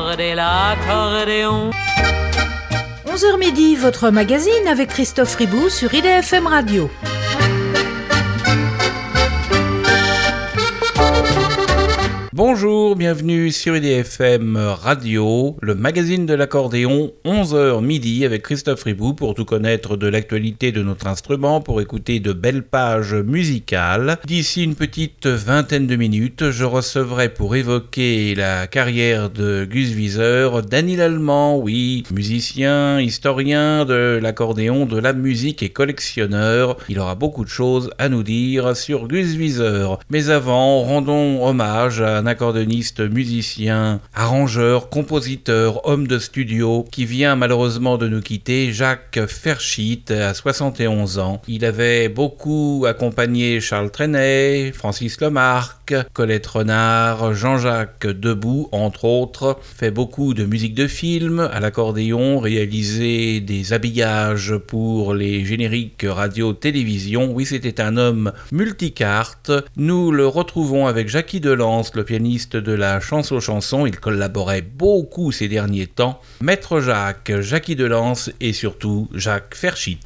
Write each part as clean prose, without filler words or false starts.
accordé l'accordéon. 11h midi, votre magazine avec Christophe Ribou sur IDFM Radio. Bonjour, bienvenue sur IDFM Radio, le magazine de l'accordéon, 11h midi avec Christophe Ribou pour tout connaître de l'actualité de notre instrument, pour écouter de belles pages musicales. D'ici une petite vingtaine de minutes, je recevrai pour évoquer la carrière de Gus Viseur, Dany Lallemand, oui, musicien, historien de l'accordéon, de la musique et collectionneur. Il aura beaucoup de choses à nous dire sur Gus Viseur. Mais avant, rendons hommage à un accordéoniste, musicien, arrangeur, compositeur, homme de studio, qui vient malheureusement de nous quitter, Jacques Verschiet, à 71 ans. Il avait beaucoup accompagné Charles Trenet, Francis Lemarque, Colette Renard, Jean-Jacques Debout, entre autres. Fait beaucoup de musique de film à l'accordéon, réalisé des habillages pour les génériques radio-télévision. Oui, c'était un homme multicarte. Nous le retrouvons avec Jackie Delance, le pianiste de la chanson. Il collaborait beaucoup ces derniers temps. Maître Jacques, Jackie Delance et surtout Jacques Verschiet.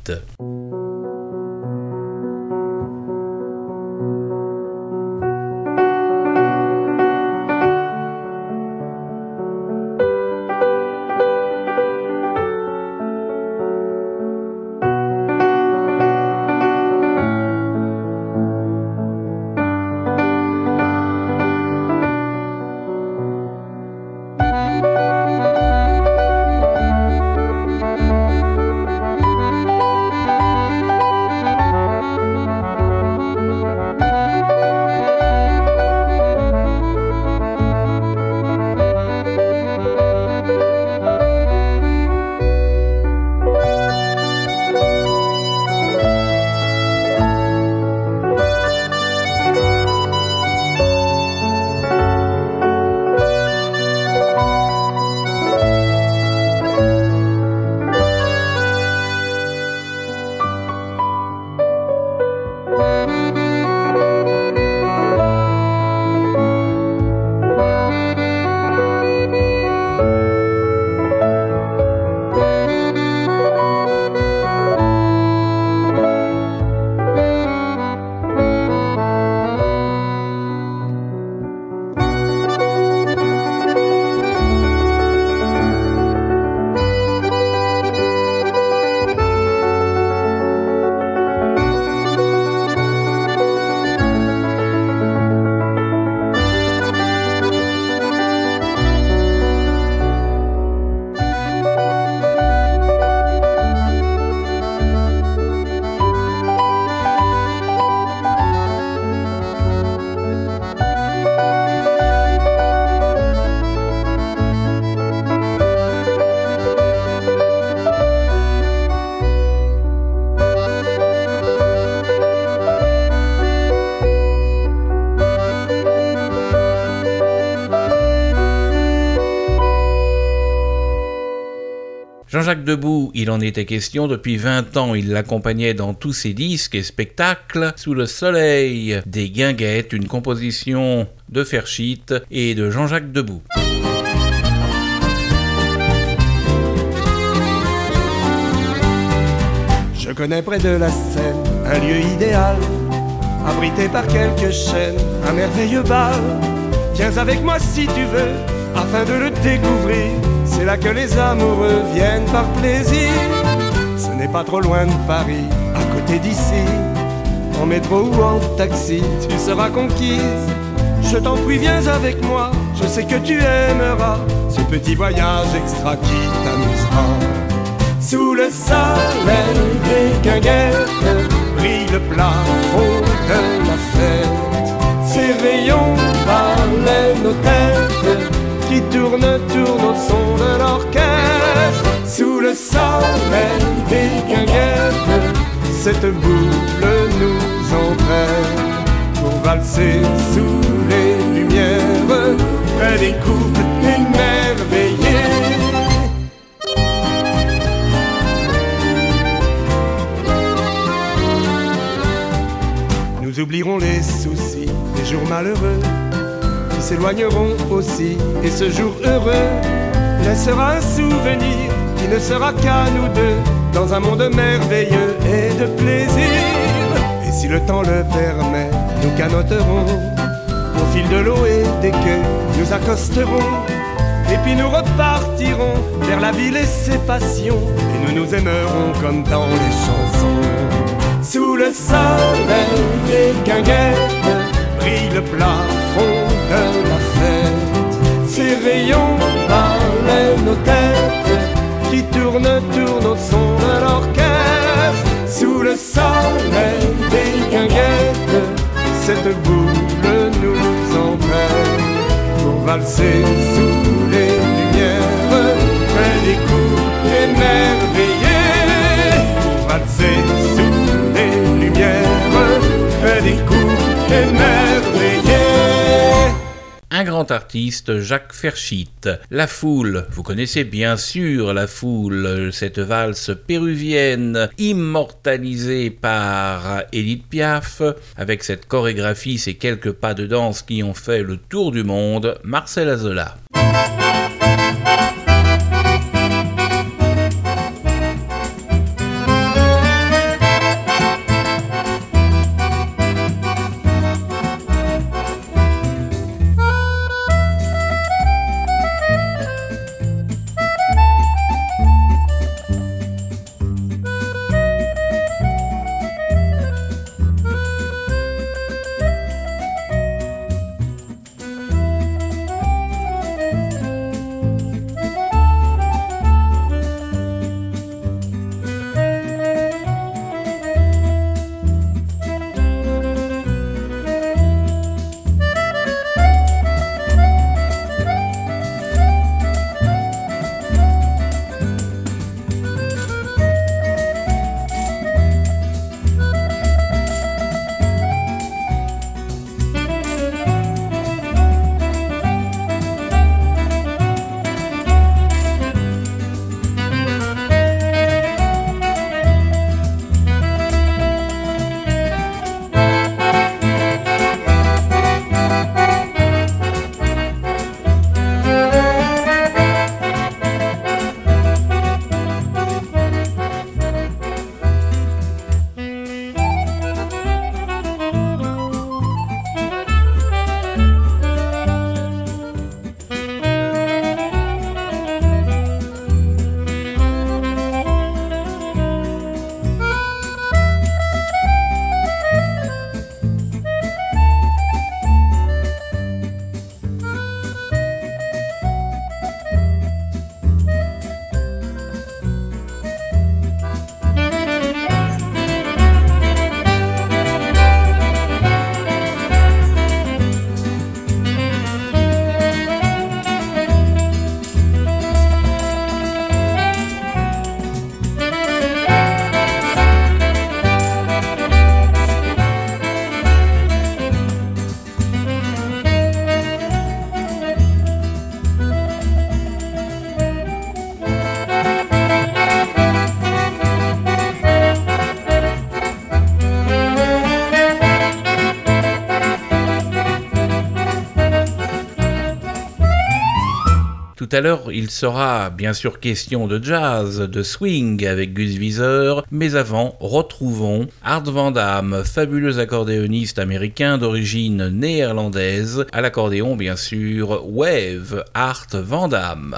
Jean-Jacques Debout, il en était question depuis 20 ans, il l'accompagnait dans tous ses disques et spectacles. Sous le soleil des guinguettes, une composition de Verschiet et de Jean-Jacques Debout. Je connais près de la Seine un lieu idéal, abrité par quelques chênes, un merveilleux bal. Viens avec moi si tu veux, afin de le découvrir. C'est là que les amoureux viennent par plaisir. Ce n'est pas trop loin de Paris, à côté d'ici. En métro ou en taxi, tu seras conquise. Je t'en prie, viens avec moi, je sais que tu aimeras ce petit voyage extra qui t'amusera. Sous le soleil des guinguettes brille le plafond de la fête. Ces rayons parlent nos têtes qui tournent au son de l'orchestre. Sous le soleil des guinguettes, cette boucle nous entraîne pour valser sous les lumières près des couples émerveillés. Nous oublierons les soucis des jours malheureux qui s'éloigneront aussi, et ce jour heureux laissera un souvenir qui ne sera qu'à nous deux, dans un monde merveilleux et de plaisir. Et si le temps le permet, nous canoterons au fil de l'eau et des quais, nous accosterons et puis nous repartirons vers la ville et ses passions, et nous nous aimerons comme dans les chansons. Sous le soleil des guinguettes brille le plafond de la fête. Ses rayons balaient nos têtes qui tournent au son de l'orchestre. Sous le soleil des guinguettes, cette boule nous entraîne pour valser sous les lumières près des coups émerveillés. Pour valser sous les lumières près des coups émerveillés. Un grand artiste, Jacques Ferchit. La Foule, vous connaissez bien sûr La Foule, cette valse péruvienne immortalisée par Édith Piaf, avec cette chorégraphie, ces quelques pas de danse qui ont fait le tour du monde, Marcel Azola. Tout à l'heure, il sera bien sûr question de jazz, de swing avec Gus Viseur, mais avant, retrouvons Art Van Damme, fabuleux accordéoniste américain d'origine néerlandaise, à l'accordéon bien sûr, Wave, Art Van Damme.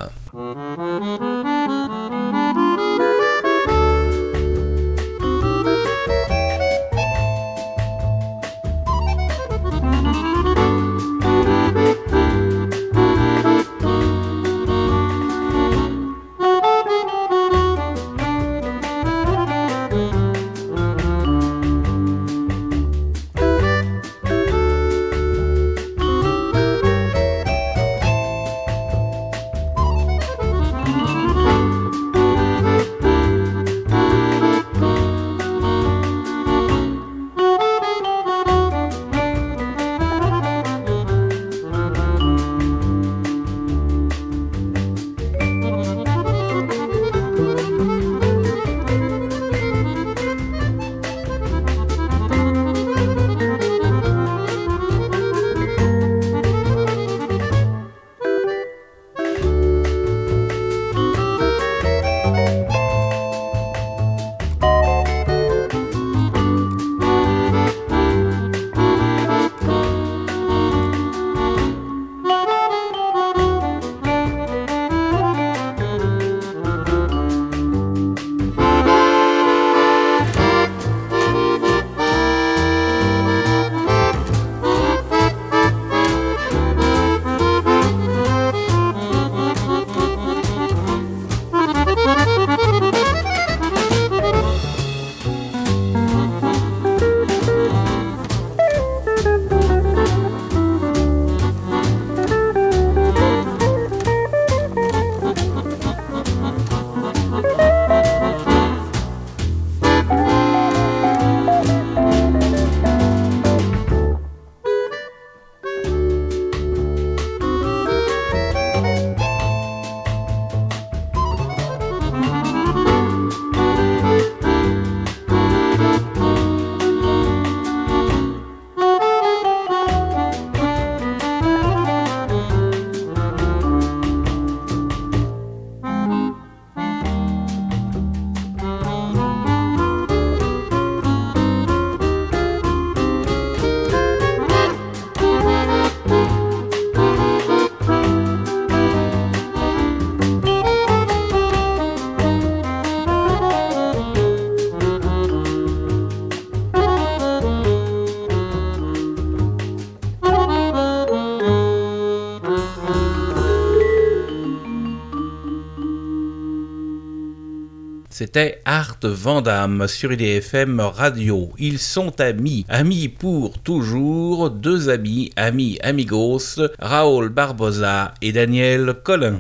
C'était Art Vandam sur IDFM Radio. Ils sont amis, amis pour toujours, deux amis, amigos, Raoul Barbosa et Daniel Colin.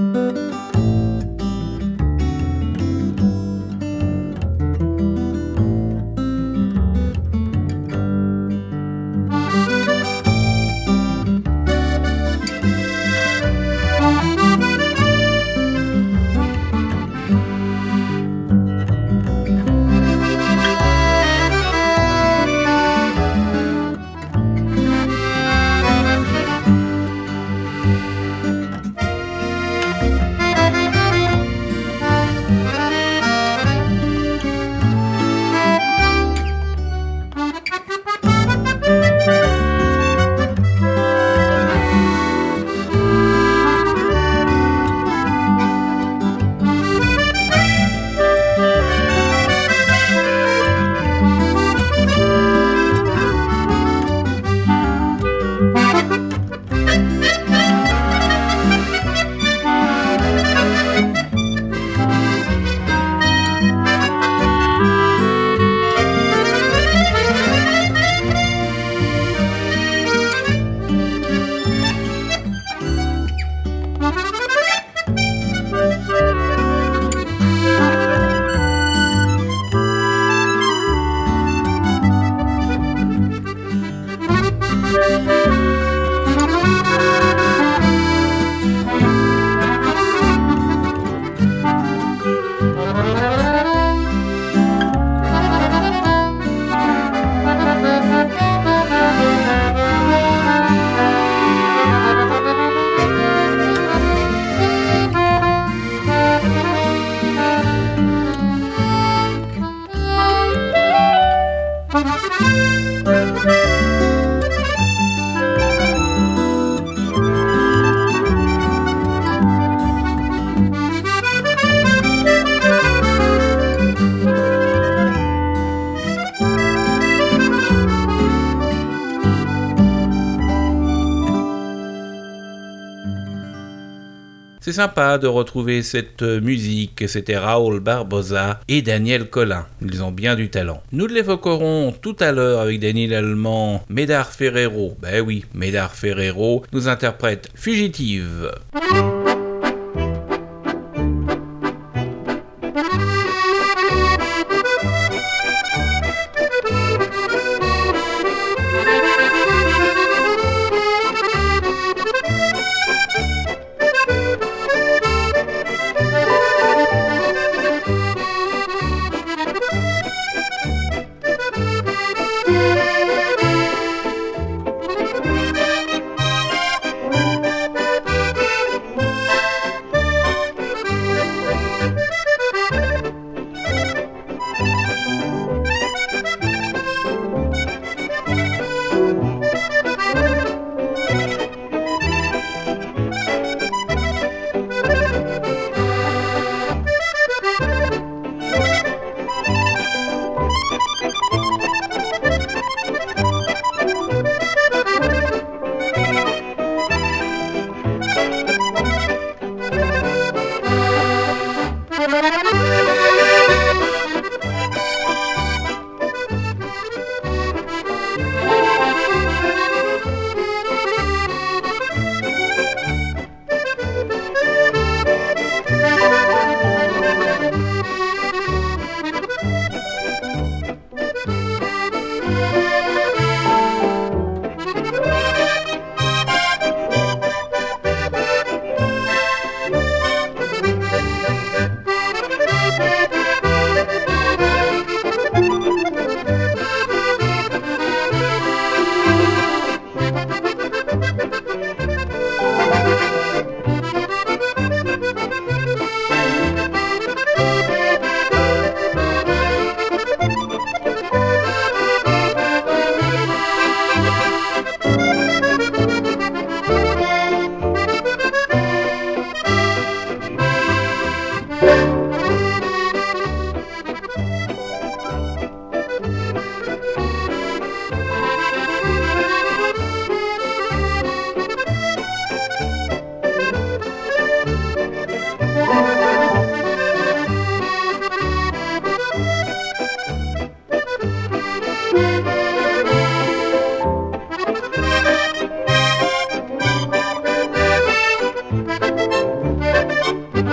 C'est sympa de retrouver cette musique, c'était Raoul Barbosa et Daniel Colin, ils ont bien du talent. Nous l'évoquerons tout à l'heure avec Daniel Allemand, Médard Ferrero, ben oui, Médard Ferrero nous interprète Fugitive.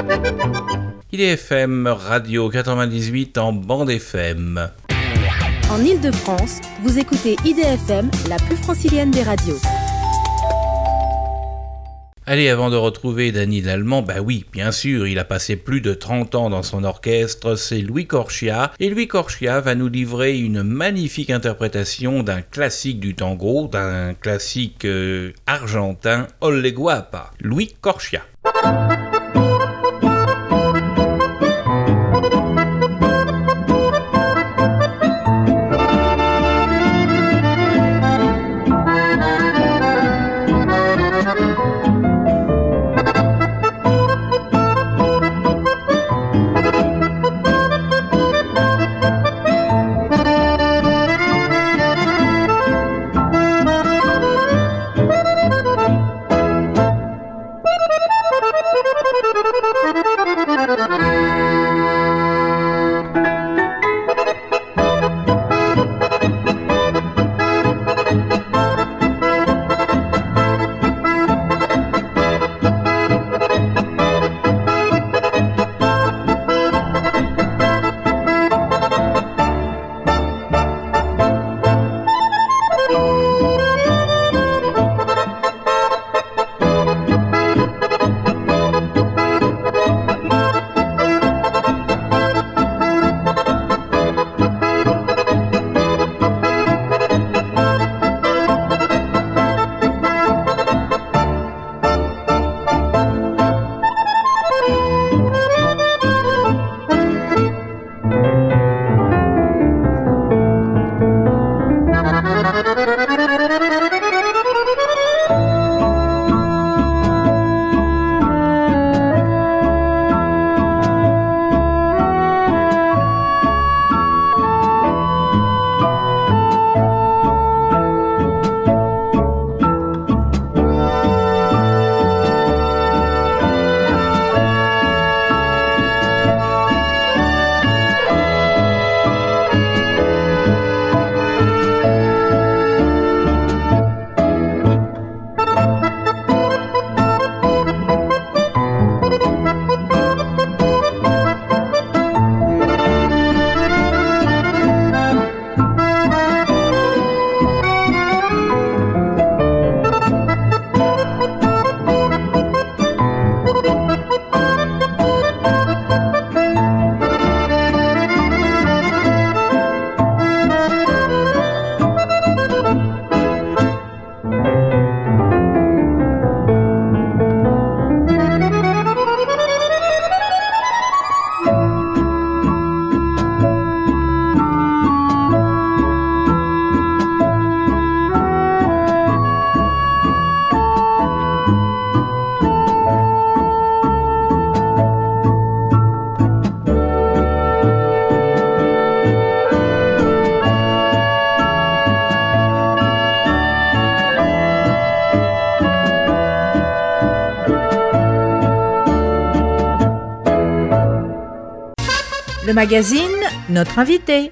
IDFM Radio 98 en bande FM. En Ile-de-France, vous écoutez IDFM, la plus francilienne des radios. Allez, avant de retrouver Danny Lallemand, bah oui, bien sûr, il a passé plus de 30 ans dans son orchestre, c'est Louis Corchia. Et Louis Corchia va nous livrer une magnifique interprétation d'un classique du tango, d'un classique argentin, Olle Guapa. Louis Corchia. Le magazine, notre invité.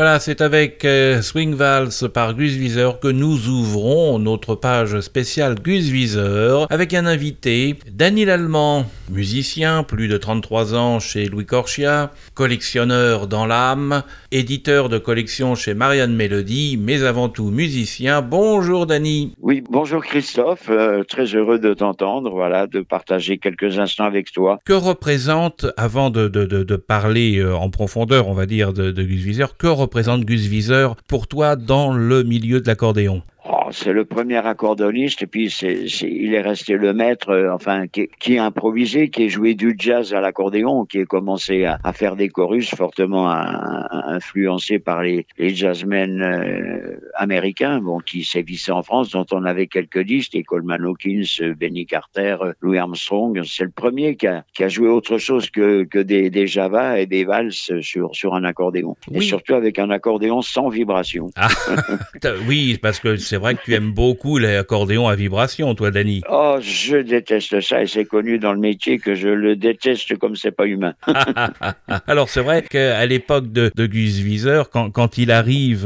voilà, c'est avec Swing Vals par Gus Viseur que nous ouvrons notre page spéciale Gus Viseur avec un invité, Danny Lallemand, musicien, plus de 33 ans chez Louis Corchia, collectionneur dans l'âme, éditeur de collection chez Marianne Mélodie, mais avant tout musicien. Bonjour Danny. Oui, bonjour Christophe, très heureux de t'entendre, voilà, de partager quelques instants avec toi. Que représente, avant de parler en profondeur, on va dire, de Gus Viseur, que représente Gus Viseur pour toi dans le milieu de l'accordéon ? Oh, c'est le premier accordéoniste et puis il est resté le maître, qui a improvisé, qui a joué du jazz à l'accordéon, qui a commencé à faire des chorus fortement influencés par les jazzmen américains, qui sévissaient en France, dont on avait quelques disques, et Coleman Hawkins, Benny Carter, Louis Armstrong. C'est le premier qui a joué autre chose que des javas et des valses sur un accordéon. Oui. Et surtout avec un accordéon sans vibration. Ah, oui, parce que c'est vrai que tu aimes beaucoup l'accordéon à vibration, toi, Danny. Oh, je déteste ça et c'est connu dans le métier que je le déteste comme c'est pas humain. Alors, c'est vrai qu'à l'époque de Gus Viseur, quand il arrive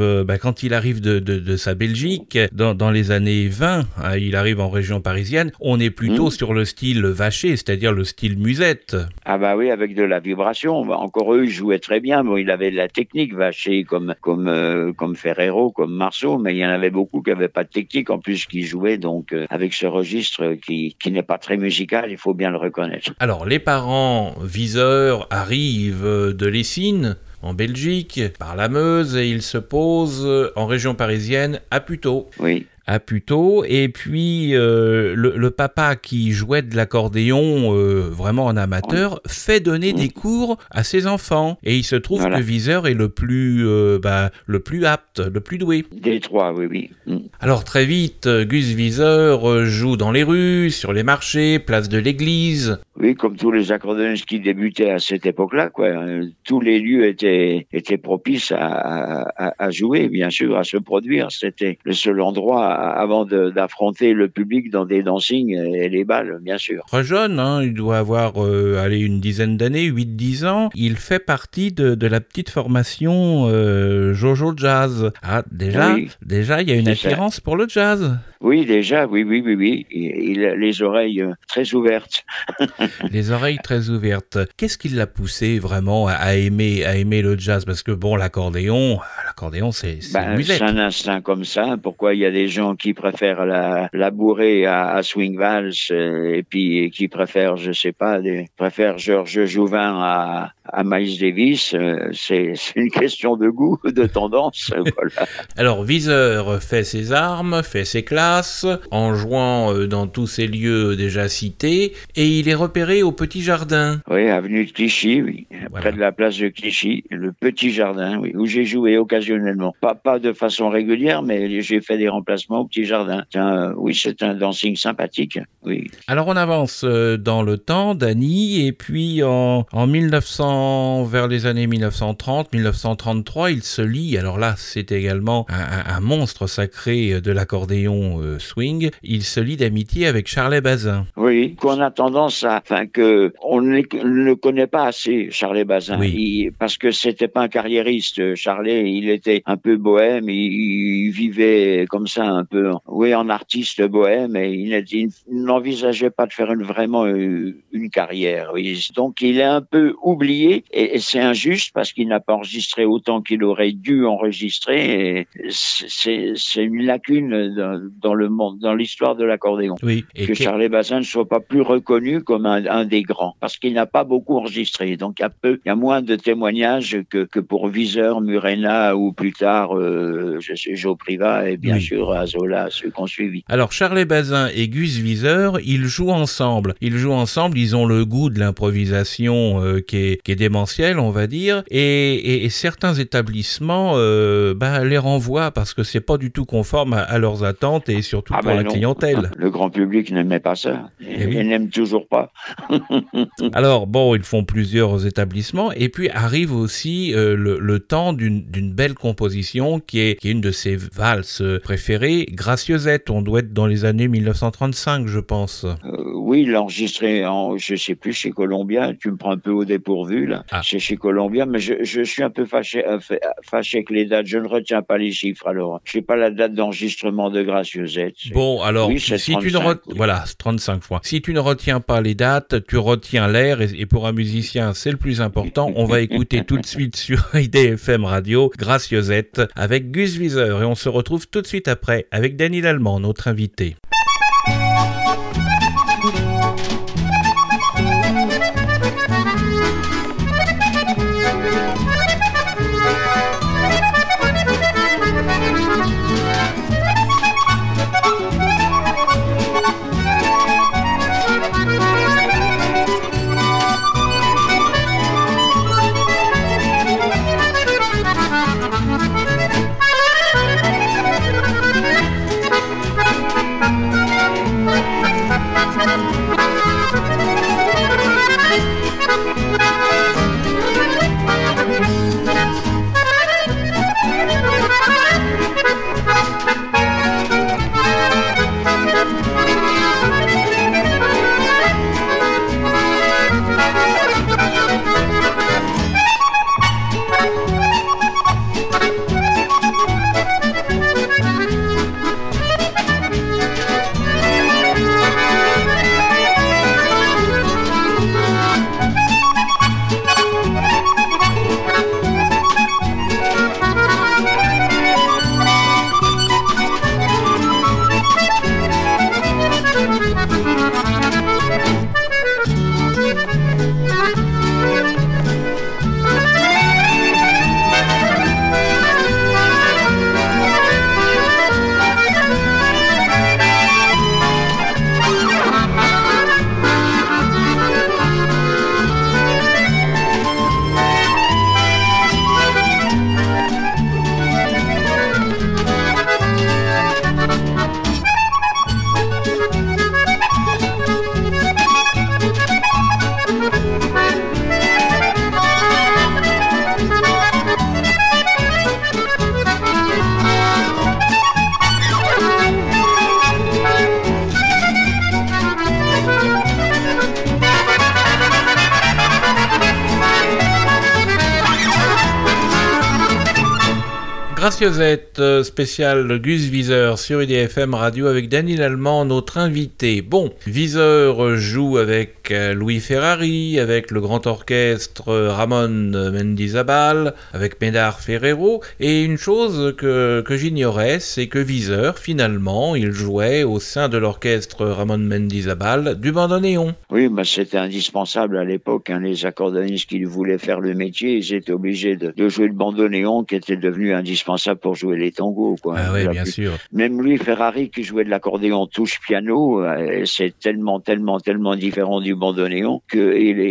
de sa Belgique, dans les années 20, il arrive en région parisienne, on est plutôt sur le style vaché, c'est-à-dire le style musette. Ah bah oui, avec de la vibration. Encore eux, ils jouaient très bien. Bon, il avait de la technique vaché comme Ferrero, comme Marceau, mais il y en avait beaucoup qui n'avaient pas de technique, en plus qui jouaient donc avec ce registre qui n'est pas très musical, il faut bien le reconnaître. Alors, les parents Viseur arrivent de Lessines, en Belgique, par la Meuse, et ils se posent en région parisienne à Puteaux. Oui. À Puteaux, et puis le papa qui jouait de l'accordéon vraiment en amateur fait donner des cours à ses enfants, et il se trouve que Viseur est le plus apte, le plus doué. Des trois, oui. Alors très vite, Gus Viseur joue dans les rues, sur les marchés, place de l'église. Oui, comme tous les accordéonistes qui débutaient à cette époque-là, quoi. Tous les lieux étaient propices à jouer, bien sûr, à se produire. C'était le seul endroit avant d'affronter le public dans des dancings et les balles, bien sûr. Très jeune, il doit avoir une dizaine d'années, 8-10 ans. Il fait partie de la petite formation Jojo Jazz. Ah, déjà, il y a une attirance pour le jazz. Oui, déjà, oui. Il a les oreilles très ouvertes. Les oreilles très ouvertes. Qu'est-ce qui l'a poussé vraiment à aimer le jazz ? Parce que l'accordéon, c'est une musette. C'est un instinct comme ça. Pourquoi il y a des gens qui préfèrent la bourrée à Swing Vals et puis qui préfèrent, préfèrent Georges Jouvin à Miles Davis, c'est une question de goût, de tendance. Voilà. Alors, Viseur fait ses armes, fait ses classes, en jouant dans tous ces lieux déjà cités, et il est repéré au Petit Jardin. Oui, avenue de Clichy, oui, près de la place de Clichy, le Petit Jardin, oui, où j'ai joué occasionnellement. Pas de façon régulière, mais j'ai fait des remplacements au Petit Jardin. C'est un dancing sympathique, oui. Alors, on avance dans le temps, Danny, et puis en 1900, vers les années 1930, 1933, il se lie, alors là, c'est également un monstre sacré de l'accordéon swing, il se lie d'amitié avec Charlet Bazin. Oui, qu'on a tendance on ne le connaît pas assez, Charlet Bazin, parce que c'était pas un carriériste. Charlet, il était un peu bohème, il vivait comme ça un peu, en artiste bohème, et il n'envisageait pas de faire vraiment une carrière. Oui. Donc il est un peu oublié, et c'est injuste parce qu'il n'a pas enregistré autant qu'il aurait dû enregistrer, et c'est une lacune dans le monde, dans l'histoire de l'accordéon. Oui. Que Charlet Bazin ne soit pas plus reconnu comme un des grands, parce qu'il n'a pas beaucoup enregistré. Donc il y a moins de témoignages que pour Viseur, Murena ou plus tard Joe Privat et bien sûr Azola, ceux qu'on suivi. Alors Charlet Bazin et Gus Viseur, ils jouent ensemble, ils ont le goût de l'improvisation qui est démentielle, on va dire, et certains établissements les renvoient parce que c'est pas du tout conforme à leurs attentes et surtout pour la clientèle. Le grand public n'aimait pas ça, et n'aime toujours pas. Alors ils font plusieurs établissements, et puis arrive aussi le temps d'une belle composition qui est une de ses valses préférées, Graciosette. On doit être dans les années 1935, je pense. Oui, il l'a enregistré je sais plus, chez Columbia. Tu me prends un peu au dépourvu, là. C'est chez Columbia, mais je suis un peu fâché avec les dates. Je ne retiens pas les chiffres, alors. Je sais pas la date d'enregistrement de Graciosette. Bon, alors, oui, si 35, tu ne voilà, 35 fois. Si tu ne retiens pas les dates, tu retiens l'air, et pour un musicien, c'est le plus important. On va écouter tout de suite sur IDFM Radio, Graciosette, avec Gus Viseur, et on se retrouve tout de suite après avec Dany Lallemand, notre invité. Graciosette, spécial Gus Viseur sur IDFM Radio avec Dany Lallemand, notre invité. Bon, Viseur joue avec Louis Ferrari, avec le grand orchestre Ramon Mendizábal, avec Médard Ferrero, et une chose que j'ignorais, c'est que Viseur, finalement, il jouait au sein de l'orchestre Ramon Mendizábal du bandoneon. Oui, c'était indispensable à l'époque, les accordéonistes qui voulaient faire le métier, ils étaient obligés de jouer le bandoneon qui était devenu indispensable pour jouer les tangos, quoi. Ah oui, bien sûr. Même Louis Ferrari qui jouait de l'accordéon touche piano, c'est tellement différent du bandoneon que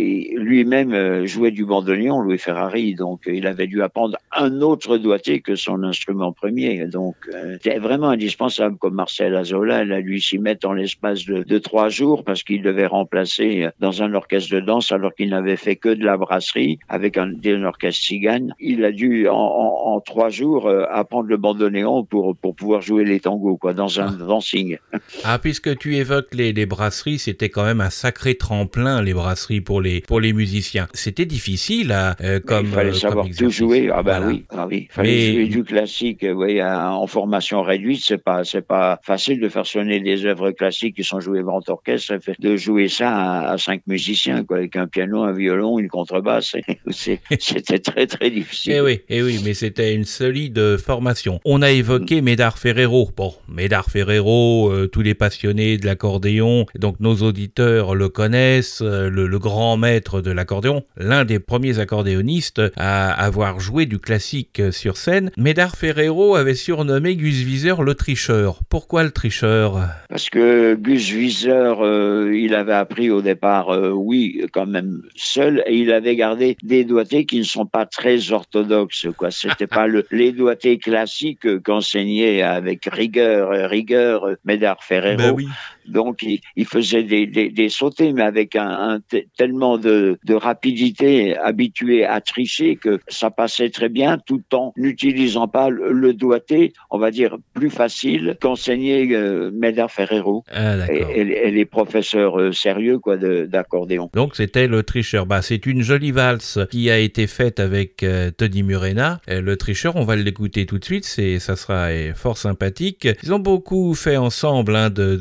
lui-même jouait du bandoneon, Louis Ferrari, donc il avait dû apprendre un autre doigté que son instrument premier, donc c'était vraiment indispensable, comme Marcel Azola, il a dû s'y mettre en l'espace de 3 jours parce qu'il devait remplacer dans un orchestre de danse alors qu'il n'avait fait que de la brasserie avec un orchestre cigane. Il a dû en 3 jours apprendre le bandoneon pour pouvoir jouer les tangos, quoi, dans un dancing. Ah, puisque tu évoques les brasseries, c'était quand même un sacré tremplin, les brasseries pour les musiciens. C'était difficile il fallait savoir tout jouer. Voilà. Oui. Il fallait jouer du classique, en formation réduite. C'est pas facile de faire sonner des œuvres classiques qui sont jouées grand orchestre, de jouer ça à 5 musiciens, quoi, avec un piano, un violon, une contrebasse. C'était très très difficile. Eh oui, mais c'était une solide formation. On a évoqué Médard Ferrero. Bon, Médard Ferrero, tous les passionnés de l'accordéon, donc nos auditeurs le connaissent, le grand maître de l'accordéon, l'un des premiers accordéonistes à avoir joué du classique sur scène. Médard Ferrero avait surnommé Gus Viseur le tricheur. Pourquoi le tricheur ? Parce que Gus Viseur, il avait appris au départ, quand même seul, et il avait gardé des doigtés qui ne sont pas très orthodoxes, quoi. C'était pas les doigtés classiques qu'enseignait avec rigueur Médard Ferrero. Ben oui. Donc il faisait des sautés, mais avec tellement de rapidité, habitué à tricher, que ça passait très bien, tout en n'utilisant pas le doigté, on va dire plus facile qu'enseignait Médard Ferrero et les professeurs sérieux d'accordéon. Donc c'était le tricheur. C'est une jolie valse qui a été faite avec Tony Murena. Le tricheur, on va l'écouter tout de suite, ça sera fort sympathique. Ils ont beaucoup fait ensemble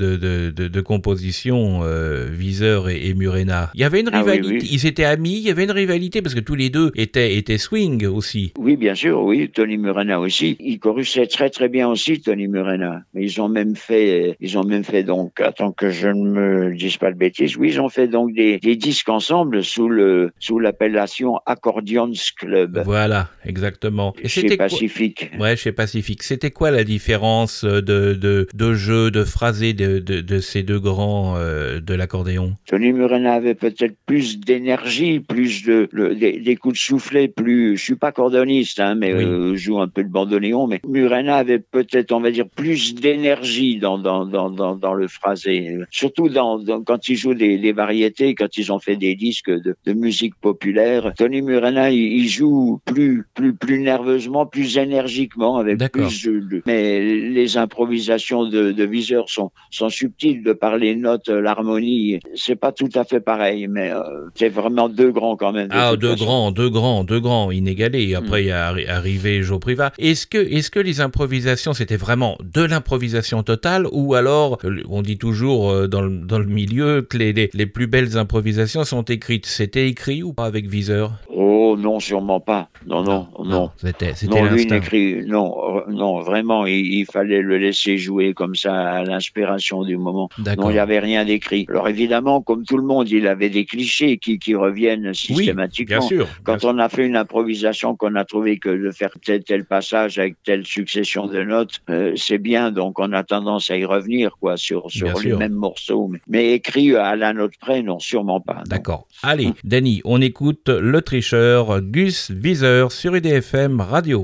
de compositions, Viseur et Murena. Il y avait une rivalité, oui. Ils étaient amis, il y avait une rivalité parce que tous les deux étaient swing aussi. Oui, bien sûr, oui, Tony Murena aussi. Il chorusait très très bien aussi, Tony Murena. Mais ils ont même fait donc, attends que je ne me dise pas de bêtises, oui, ils ont fait donc des disques ensemble sous l'appellation Accordions Club. Voilà, exactement. Et chez Pacifique. Ouais, chez Pacifique. C'était quoi la différence de jeu, de phrasé de ces deux grands de l'accordéon? Tony Murena avait peut-être plus d'énergie, plus des coups de soufflet, je suis pas cordoniste, mais je joue un peu de bandoneon, mais Murena avait peut-être, on va dire, plus d'énergie dans le phrasé. Surtout quand ils jouent des variétés, quand ils ont fait des disques de musique populaire. Tony Murena, il joue plus nerveusement, plus énergiquement, avec plus mais les improvisations de Viseur sont subtiles de par les notes, l'harmonie. C'est pas tout à fait pareil, mais c'est vraiment deux grands quand même. Deux grands, inégalés. Après, il y a arrivé Joe Privat. Est-ce que les improvisations, c'était vraiment de l'improvisation totale, ou alors, on dit toujours dans le milieu que les plus belles improvisations sont écrites. C'était écrit ou pas avec Viseur? Oh non, sûrement pas. Non. C'était lui n'écrit. Non, vraiment, il fallait le laisser jouer comme ça à l'inspiration du moment. D'accord. Non, il n'y avait rien d'écrit. Alors évidemment, comme tout le monde, il avait des clichés qui reviennent systématiquement. Oui, bien sûr. Quand on a fait une improvisation, qu'on a trouvé que de faire tel passage avec telle succession de notes, c'est bien. Donc on a tendance à y revenir, sur les mêmes morceaux. Mais écrit à la note près, non, sûrement pas. Non. D'accord. Allez, Danny, on écoute le tricheur Gus Viseur sur IDFM Radio.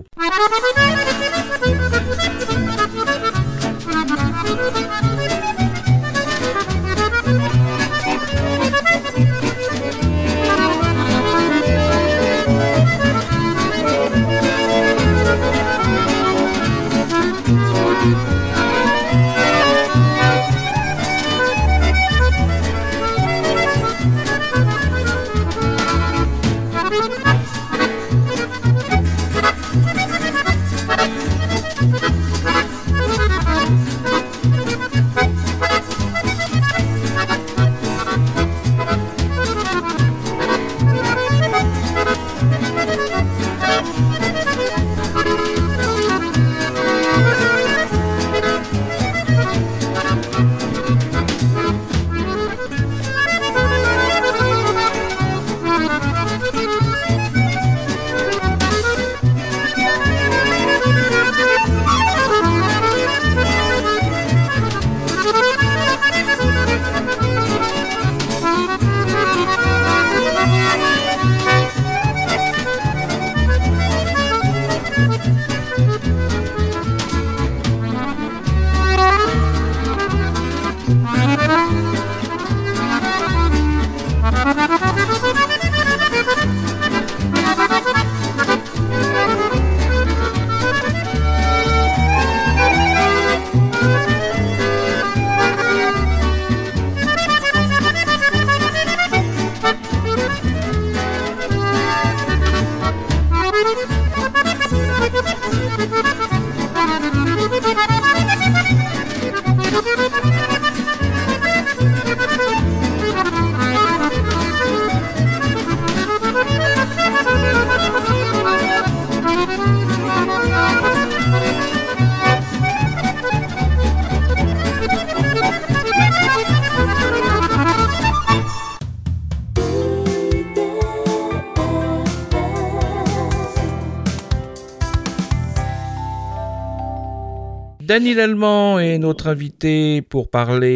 Daniel Allemand est notre invité pour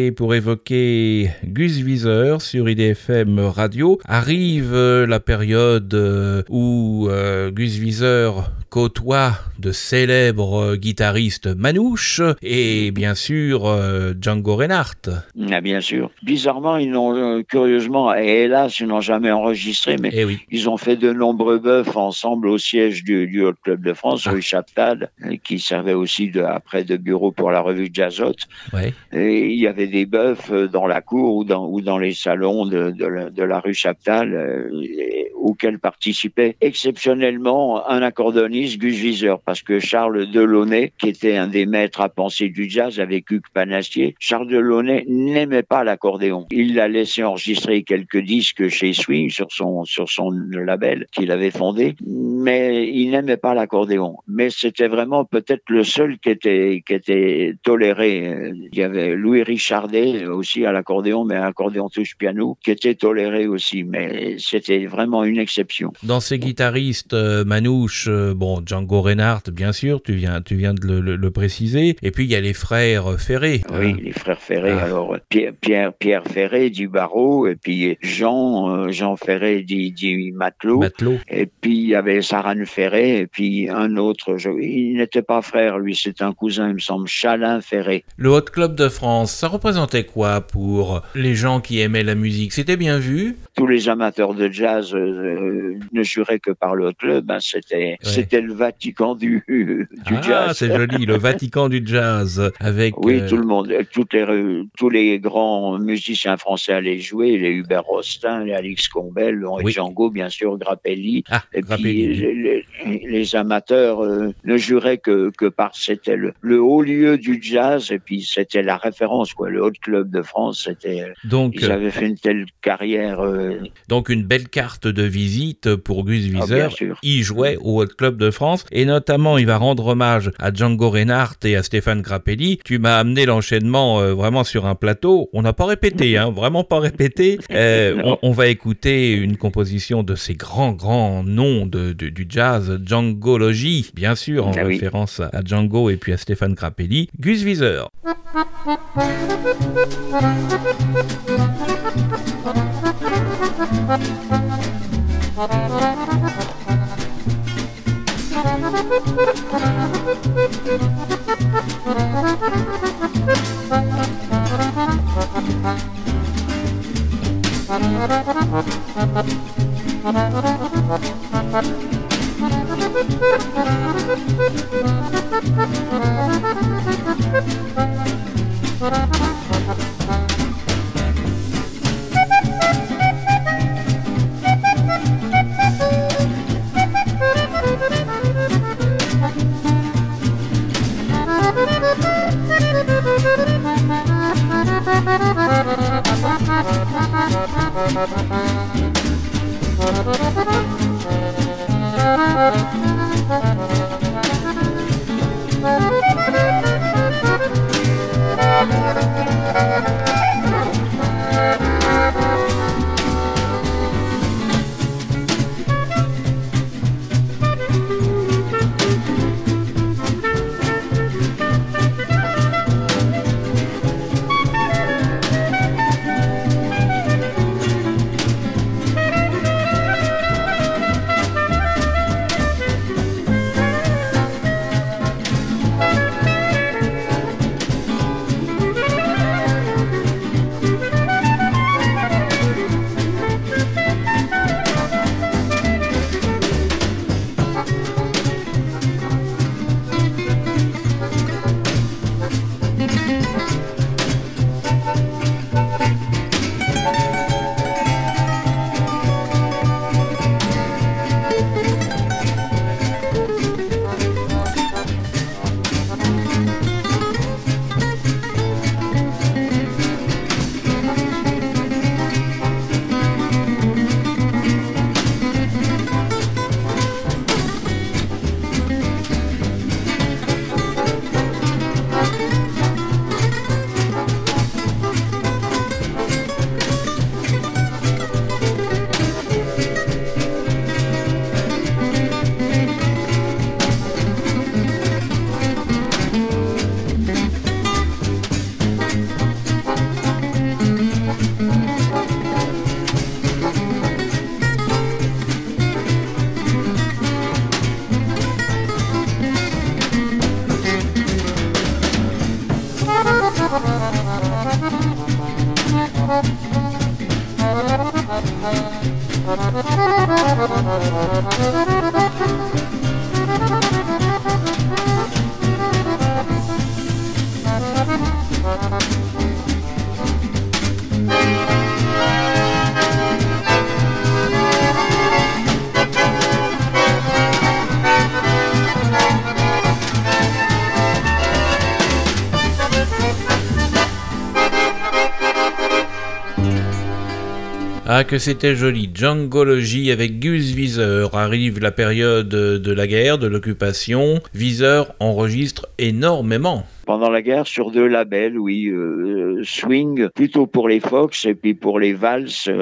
évoquer Gus Viseur sur IDFM Radio. Arrive la période où Gus Viseur côtoie de célèbres guitaristes manouches et bien sûr Django Reinhardt. Ah, bien sûr. Bizarrement, ils n'ont curieusement, et hélas, ils n'ont jamais enregistré, mais ils ont fait de nombreux bœufs ensemble au siège du Hot Club de France, rue Chaptal, qui servait aussi après de bureau pour la revue Jazzot. Ouais. Et il y avait des bœufs dans la cour ou dans les salons de la rue Chaptal, auxquels participait exceptionnellement un accordéoniste, Gus Viseur, parce que Charles Delaunay, qui était un des maîtres à penser du jazz avec Hugues Panassier, Charles Delaunay n'aimait pas l'accordéon. Il l'a laissé enregistrer quelques disques chez Swing sur son label qu'il avait fondé, mais il n'aimait pas l'accordéon. Mais c'était vraiment peut-être le seul qui était toléré. Il y avait Louis Richardet aussi à l'accordéon, mais un accordéon touche piano, qui était toléré aussi, mais c'était vraiment une exception. Dans ces guitaristes manouches, Django Reinhardt, bien sûr, tu viens de le préciser, et puis il y a les frères Ferré. Oui, les frères Ferré. Alors Pierre Ferré du Barreau, et puis Jean Ferré dit Matelot. Et puis il y avait Saran Ferré, et puis un autre, il n'était pas frère, lui, c'est un cousin, il me semble, Chalin Ferré. Le Hot Club de France, ça représentait quoi pour les gens qui aimaient la musique? C'était bien vu? Tous les amateurs de jazz ne juraient que par le Hot Club, c'était le Vatican du jazz. Ah, c'est joli, le Vatican du jazz, avec... Oui, tout le monde, tous les grands musiciens français allaient jouer, les Hubert Rostin, les Alix Combel, Henri Django, bien sûr, Grappelli. Puis les amateurs ne juraient que par, c'était le haut lieu du jazz, et puis c'était la référence, quoi. Le Hot Club de France, ils avaient fait une telle carrière. Donc une belle carte de visite pour Gus Viseur. Il jouait au Hot Club de France, et notamment il va rendre hommage à Django Reinhardt et à Stéphane Grappelli. Tu m'as amené l'enchaînement vraiment sur un plateau. On n'a pas répété, vraiment pas répété. On va écouter une composition de ces grands noms du jazz, Djangology, bien sûr, en référence à Django et puis à Stéphane Grappelli. Gus Viseur. Ah, que c'était joli. Djangology avec Gus Viseur. Arrive la période de la guerre, de l'occupation. Viseur enregistre énormément. Pendant la guerre, sur 2 labels, oui, swing, plutôt pour les Fox et puis pour les valses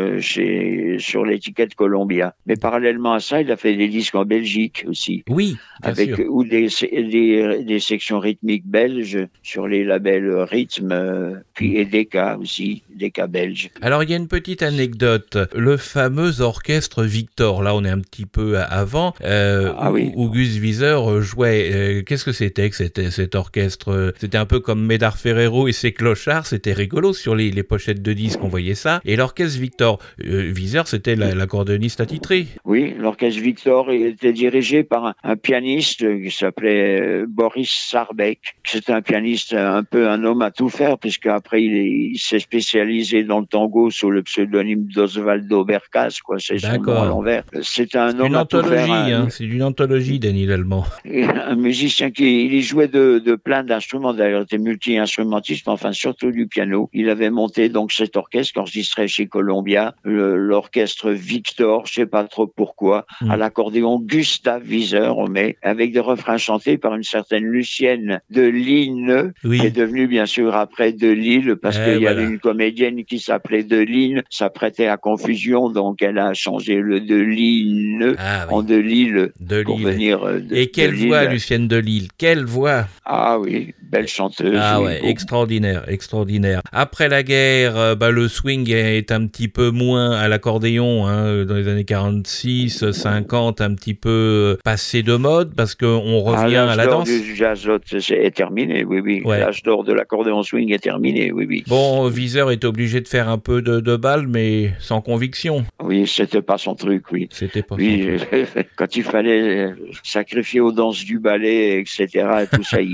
sur l'étiquette Columbia. Mais parallèlement à ça, il a fait des disques en Belgique aussi. Oui, bien avec sûr. Ou des sections rythmiques belges sur les labels Rhythm, puis et Decca aussi, Decca belge. Alors il y a une petite anecdote, le fameux orchestre Victor, là on est un petit peu avant, oui. où Gus Viseur jouait. Qu'est-ce que c'était que cet orchestre? C'était un peu comme Médard Ferrero et ses clochards, c'était rigolo sur les pochettes de disques, on voyait ça. Et l'orchestre Victor, Viseur c'était l'accordéoniste attitré. Oui, l'orchestre Victor était dirigé par un pianiste qui s'appelait Boris Sarbek. C'était un pianiste un peu un homme à tout faire, puisque après il s'est spécialisé dans le tango sous le pseudonyme d'Osvaldo Bercas, quoi. C'est son nom à l'envers. C'était un homme à tout faire. C'est une anthologie, Daniel Allemand. Un musicien il jouait de plein d'instruments, d'ailleurs, il était multi-instrumentiste, mais enfin surtout du piano. Il avait monté donc cet orchestre enregistré chez Columbia, l'orchestre Victor, je sais pas trop pourquoi, à l'accordéon Gustave Viseur, avec des refrains chantés par une certaine Lucienne de Lille, qui est devenue bien sûr après de Lille, parce qu'il y avait une comédienne qui s'appelait de Lille, ça prêtait à confusion, donc elle a changé le de Lille en de Lille pour venir Et quelle voix, Lucienne de Lille, quelle voix! Ah oui, belle chanteuse. Ah ouais, extraordinaire. Après la guerre, le swing est un petit peu moins à l'accordéon, dans les années 46, 50, un petit peu passé de mode, parce qu'on revient à la danse. L'âge d'or du jazz est terminé, oui. Ouais. L'âge d'or de l'accordéon swing est terminé, oui. Bon, Viseur est obligé de faire un peu de bal, mais sans conviction. Oui, c'était pas son truc, oui. C'était pas son truc. Quand il fallait sacrifier aux danses du ballet, etc., et tout ça,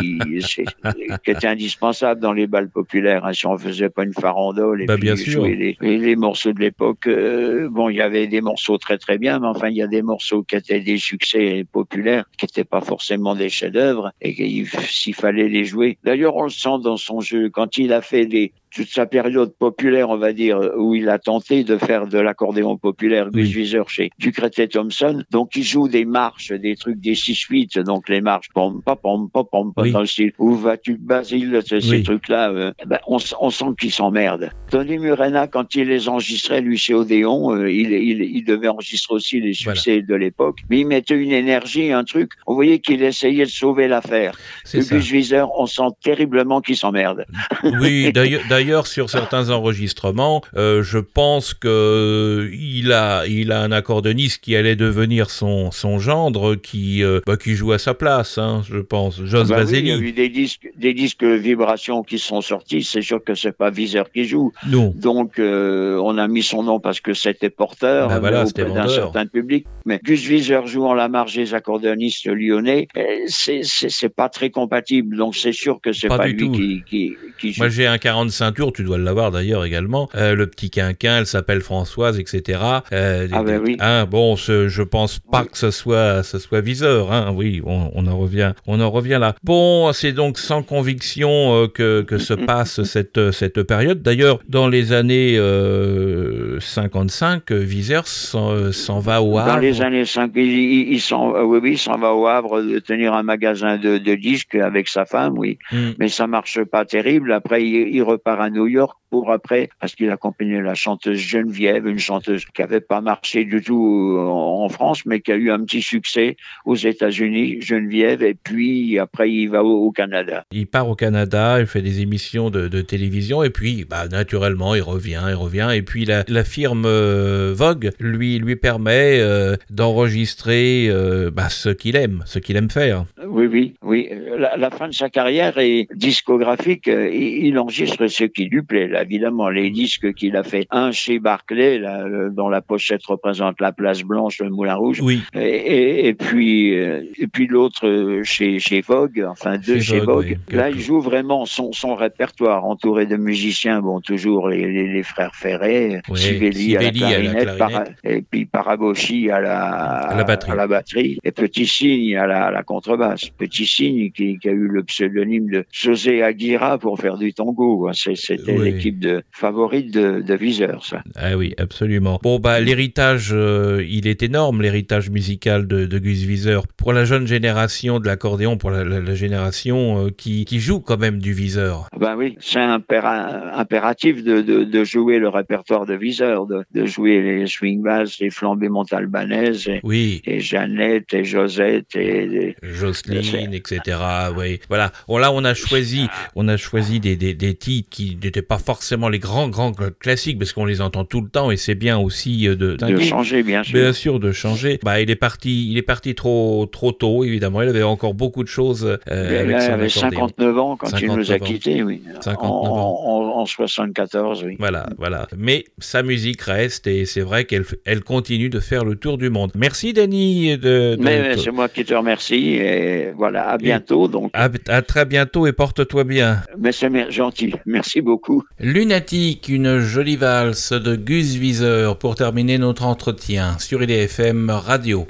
qui était indispensable dans les bals populaires, si on faisait pas une farandole et puis bien sûr. Les morceaux de l'époque. Il y avait des morceaux très très bien, mais enfin il y a des morceaux qui étaient des succès populaires, qui n'étaient pas forcément des chefs-d'œuvre, et s'il fallait les jouer. D'ailleurs, on le sent dans son jeu quand il a fait toute sa période populaire, on va dire, où il a tenté de faire de l'accordéon populaire, Gus Viseur chez Ducrest et Thompson. Donc, il joue des marches, des trucs, des 6/8, donc les marches, pom, pom, pom, pom, dans le style, où vas-tu, Basile, ces trucs-là, on sent qu'il s'emmerde. Tony Murena, quand il les enregistrait, lui, chez Odéon, il devait enregistrer aussi les succès de l'époque, mais il mettait une énergie, un truc, on voyait qu'il essayait de sauver l'affaire. Gus Viseur, on sent terriblement qu'il s'emmerde. Oui, d'ailleurs, sur certains enregistrements, je pense que il a un accordéoniste qui allait devenir son gendre, qui joue à sa place, je pense. Jos Baselli. Oui, il y a eu des disques vibrations qui sont sortis. C'est sûr que c'est pas Viseur qui joue. Non. Donc, on a mis son nom parce que c'était porteur auprès d'un certain public. Mais Gus Viseur jouant la marge des accordéonistes lyonnais, c'est pas très compatible. Donc, c'est sûr que c'est pas lui qui joue. Moi, j'ai un 45 tours, tu dois l'avoir d'ailleurs également. Le petit quinquin, elle s'appelle Françoise, etc. Je pense pas que ce soit Viseur. Oui, on en revient là. Bon, c'est donc sans conviction que se passe cette période. D'ailleurs, dans les années 55, Viseur s'en va au Havre. Dans les années 5, il s'en va au Havre de tenir un magasin de disques avec sa femme, mais ça marche pas terrible. Après, il repart à New York parce qu'il accompagnait la chanteuse Geneviève, une chanteuse qui avait pas marché du tout en France, mais qui a eu un petit succès aux États-Unis, Geneviève, et puis après il va au Canada. Il part au Canada, il fait des émissions de télévision, et puis naturellement il revient, et puis la firme Vogue lui permet d'enregistrer ce qu'il aime faire. Oui. La fin de sa carrière est discographique, il enregistre ce qui lui plaît, là. évidemment, les disques qu'il a fait. Un chez Barclay, là, dont la pochette représente la place Blanche, le Moulin Rouge. Oui. Et puis l'autre chez Vogue, enfin deux chez Vogue. Oui. Là, il joue vraiment son répertoire, entouré de musiciens, bon, toujours les frères Ferré, Sivelli à la clarinette, et puis Paraboshi à la batterie, et Petit Cygne à la contrebasse. Petit Cygne qui a eu le pseudonyme de José Aguirre pour faire du tango. C'était l'équipe favorite de Viseur, ça. Ah oui, absolument. Bon, l'héritage, il est énorme, l'héritage musical de Gus Viseur. Pour la jeune génération de l'accordéon, pour la génération qui joue quand même du Viseur. Oui, c'est impératif de jouer le répertoire de Viseur, de jouer les swing bass, les flambées montalbanaises, et Jeannette, et Josette, et Jocelyne, etc. Oui. Voilà. Là, on a choisi des titres qui n'étaient pas forcément les grands classiques, parce qu'on les entend tout le temps, et c'est bien aussi de changer, bien sûr. Bien sûr, de changer. Il est parti trop tôt, évidemment. Il avait encore beaucoup de choses avec son accordéon. Il avait 59 ans quand il nous a quittés, oui. 59 ans. En 74, oui. Voilà. Mais sa musique reste, et c'est vrai qu'elle continue de faire le tour du monde. Merci, Danny. Mais c'est moi qui te remercie, et voilà, à bientôt. Donc. À très bientôt, et porte-toi bien. Mais c'est gentil, merci beaucoup. Lunatique, une jolie valse de Gus Viseur pour terminer notre entretien sur IDFM Radio.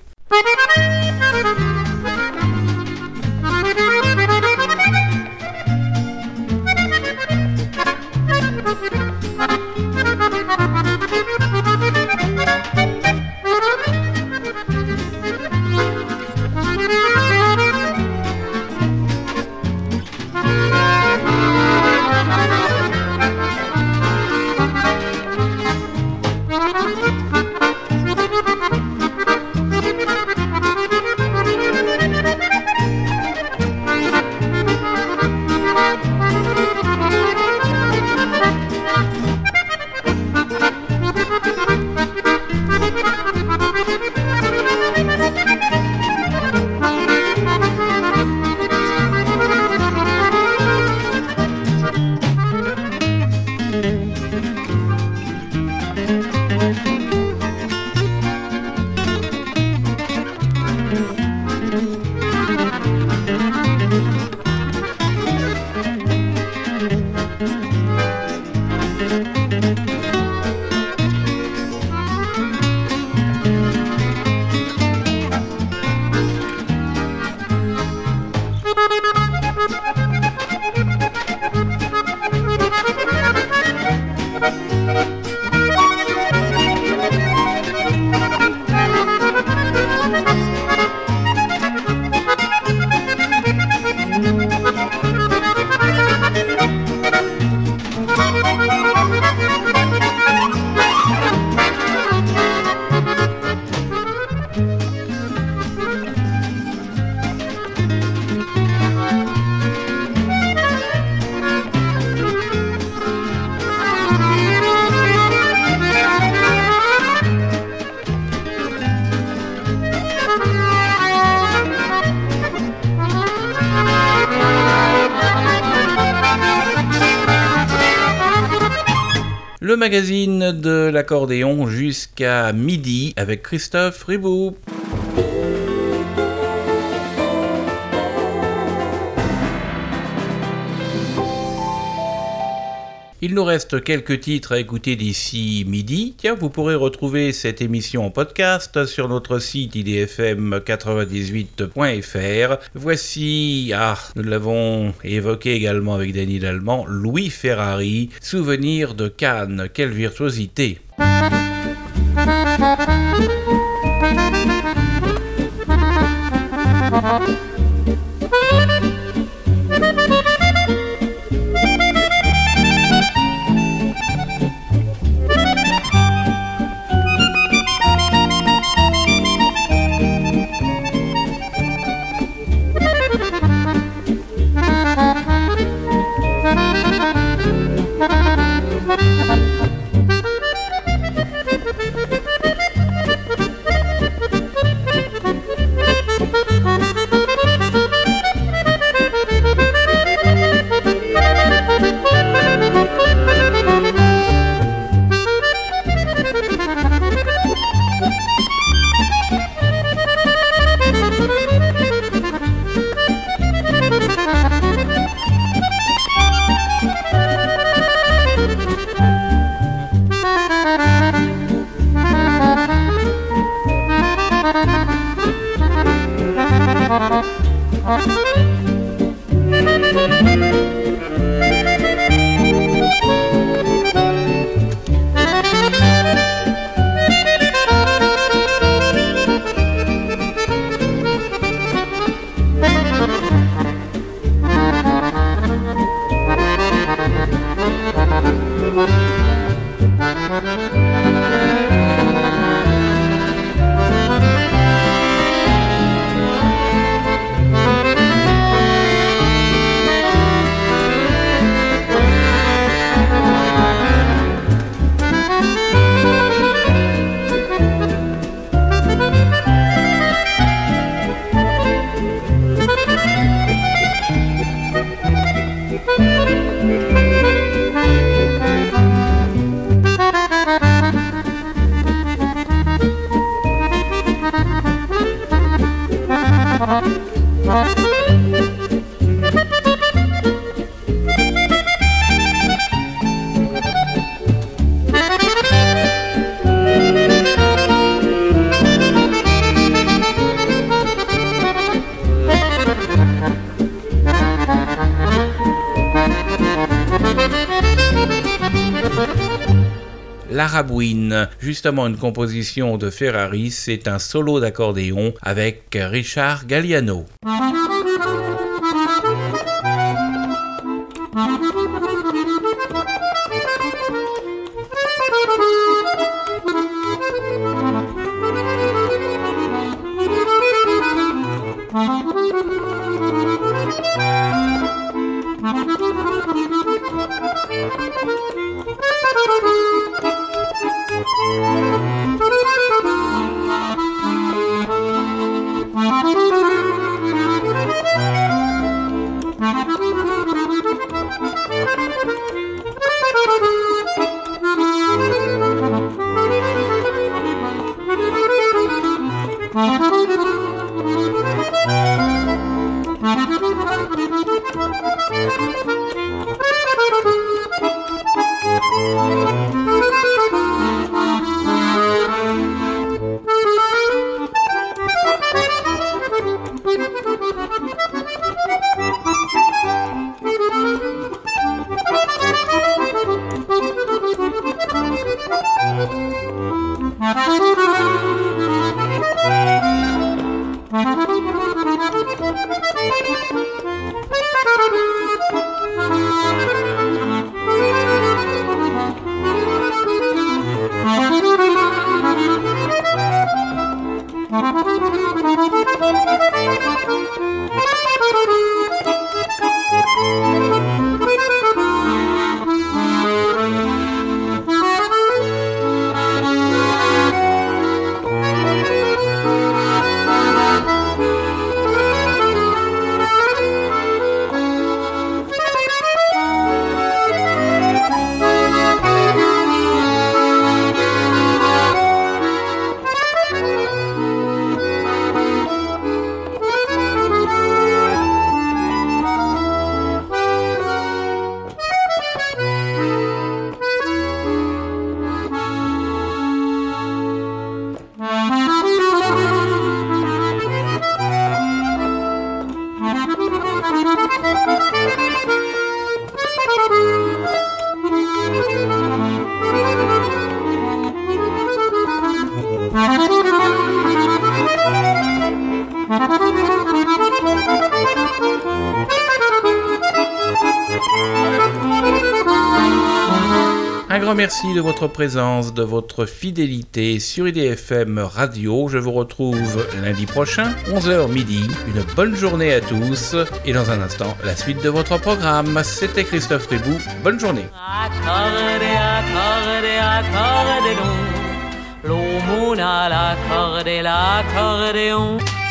Le magazine de l'accordéon jusqu'à midi avec Christophe Ribou. Il nous reste quelques titres à écouter d'ici midi. Tiens, vous pourrez retrouver cette émission en podcast sur notre site idfm98.fr. Voici, nous l'avons évoqué également avec Danny Lallemand, Louis Ferrari, Souvenir de Cannes. Quelle virtuosité! La Rabouine, justement une composition de Ferrari, c'est un solo d'accordéon avec Richard Galliano. Un grand merci de votre présence, de votre fidélité sur IDFM Radio. Je vous retrouve lundi prochain, 11h midi. Une bonne journée à tous. Et dans un instant, la suite de votre programme. C'était Christophe Ribou. Bonne journée. L'aumône à l'accordéon.